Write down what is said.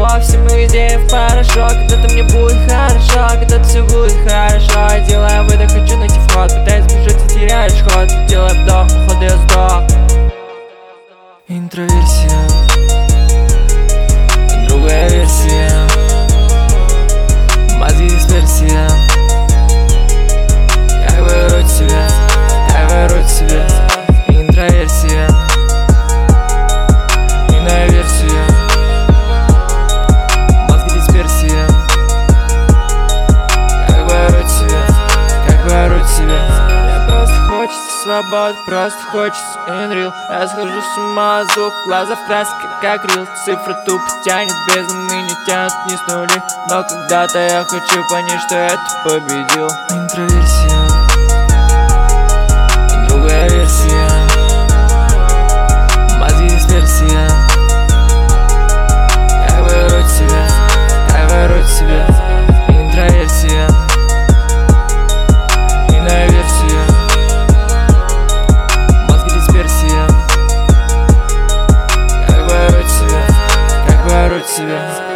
но все мы везде в порошок. Когда-то мне будет хорошо, когда-то все будет хорошо. Делаю выдох, хочу найти вход, пытаюсь бежать и теряешь ход. Делаю вдох, походу я сдох. Интроверсия, другая версия, мозги дисперсия. Как выруть себя, как выруть себя. Интроверсия, иная версия, мозги дисперсия. Как выруть себя, как выруть себя. Мне просто хочется свободы, просто хочется инрил. Я схожу с ума, звук, глаза в краске, как рил. Цифра тупо тянет бездну, меня тянут вниз нули. Но когда-то я хочу понять, что это победил. Интроверсия, другая версия, мозги дисперсия. Как выруть себя, как выруть себя. Интроверсия, иная версия, мозги дисперсия. Как выруть себя, как выруть себя.